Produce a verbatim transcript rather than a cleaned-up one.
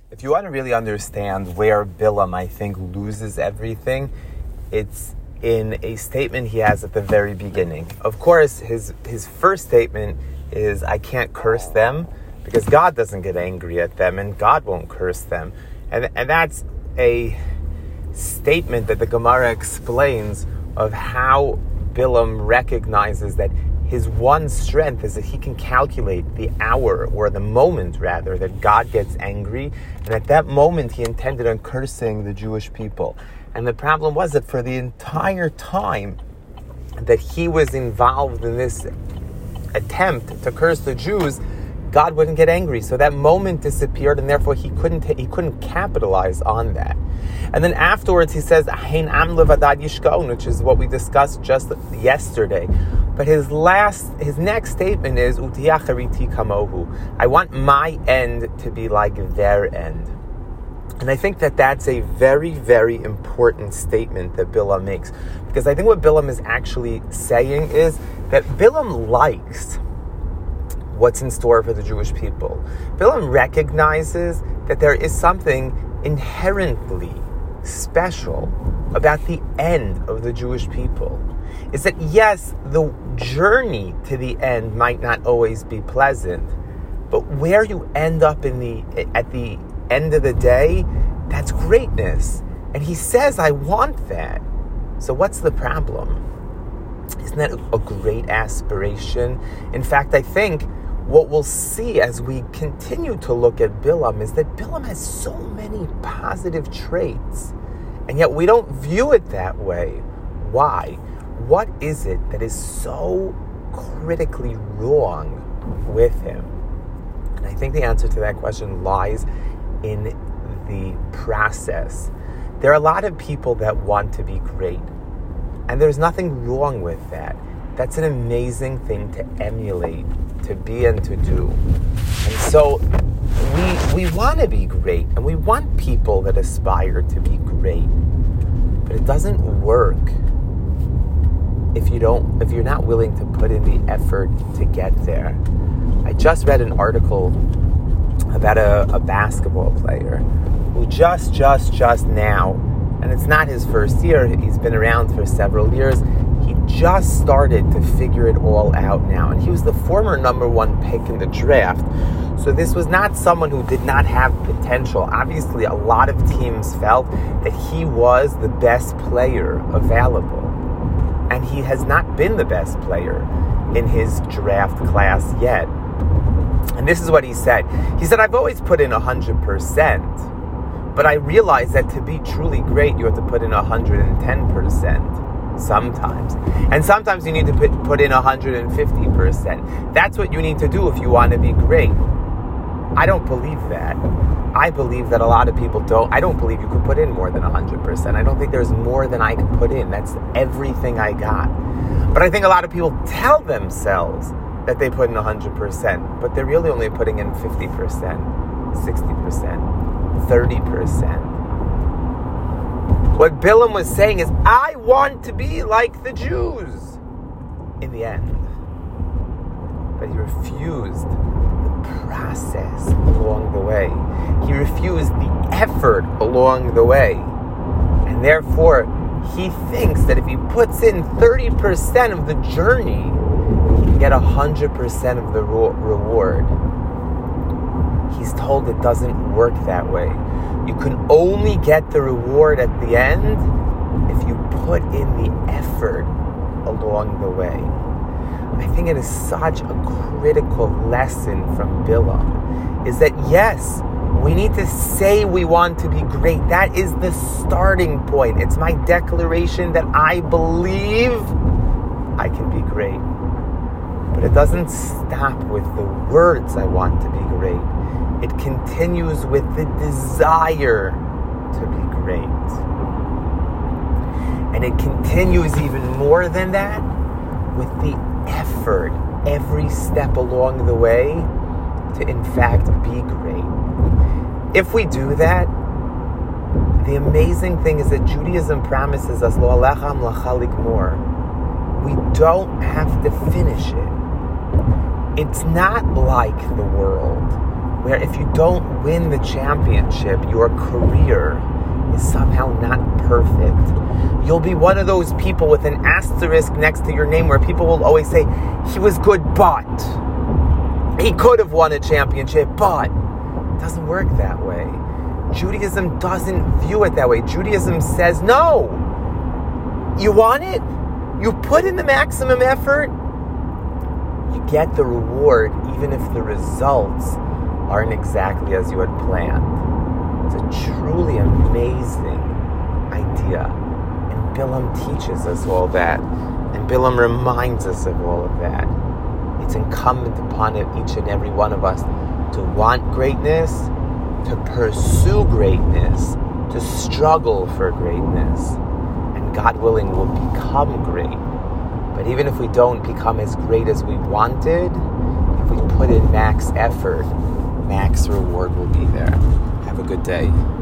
If you want to really understand where Bilam, I think, loses everything, it's in a statement he has at the very beginning. Of course, his his first statement is, I can't curse them, because God doesn't get angry at them, and God won't curse them. And, and that's a statement that the Gemara explains of how Bilam recognizes that his one strength is that he can calculate the hour, or the moment rather, that God gets angry. And at that moment, he intended on cursing the Jewish people. And the problem was that for the entire time that he was involved in this attempt to curse the Jews, God wouldn't get angry. So that moment disappeared, and therefore he couldn't he couldn't capitalize on that. And then afterwards he says, Hein am levadad yishkaon, which is what we discussed just yesterday. But his last, his next statement is, Utiyachariti kamohu. I want my end to be like their end. And I think that that's a very, very important statement that Bilam makes. Because I think what Bilam is actually saying is that Bilam likes what's in store for the Jewish people. Bilam recognizes that there is something inherently special about the end of the Jewish people. Is that, yes, the journey to the end might not always be pleasant, but where you end up in the at the end of the day, that's greatness. And he says, I want that. So what's the problem? Isn't that a great aspiration? In fact, I think what we'll see as we continue to look at Bilam is that Bilam has so many positive traits, and yet we don't view it that way. Why? What is it that is so critically wrong with him? And I think the answer to that question lies in the process. There are a lot of people that want to be great, and there's nothing wrong with that. That's an amazing thing to emulate, to be and to do. And so we we want to be great, and we want people that aspire to be great. But it doesn't work if you don't if you're not willing to put in the effort to get there. I just read an article about a, a basketball player who just, just, just now, and it's not his first year, he's been around for several years, he just started to figure it all out now. And he was the former number one pick in the draft. So this was not someone who did not have potential. Obviously, a lot of teams felt that he was the best player available. And he has not been the best player in his draft class yet. And this is what he said. He said, I've always put in one hundred percent, but I realize that to be truly great, you have to put in one hundred ten percent sometimes. And sometimes you need to put, put in one hundred fifty percent. That's what you need to do if you want to be great. I don't believe that. I believe that a lot of people don't. I don't believe you could put in more than one hundred percent. I don't think there's more than I can put in. That's everything I got. But I think a lot of people tell themselves that they put in one hundred percent, but they're really only putting in fifty percent, sixty percent, thirty percent. What Bilam was saying is, I want to be like the Jews in the end. But he refused the process along the way. He refused the effort along the way. And therefore, he thinks that if he puts in thirty percent of the journey, he can get one hundred percent of the reward. He's told it doesn't work that way. You can only get the reward at the end if you put in the effort along the way. I think it is such a critical lesson from Bilam, is that yes, we need to say we want to be great. That is the starting point. It's my declaration that I believe I can be great. But it doesn't stop with the words, I want to be great. It continues with the desire to be great. And it continues even more than that with the effort every step along the way to in fact be great. If we do that, the amazing thing is that Judaism promises us lo alecha melacha ligmor. We don't have to finish it. It's not like the world where if you don't win the championship, your career is somehow not perfect. You'll be one of those people with an asterisk next to your name where people will always say, he was good, but he could have won a championship, but it doesn't work that way. Judaism doesn't view it that way. Judaism says, no, you want it? You put in the maximum effort, you get the reward even if the results aren't exactly as you had planned. It's a truly amazing idea. And Bilam teaches us all that. And Bilam reminds us of all of that. It's incumbent upon it, each and every one of us, to want greatness, to pursue greatness, to struggle for greatness. And God willing, we'll become great. But even if we don't become as great as we wanted, if we put in max effort, max reward will be there. Have a good day.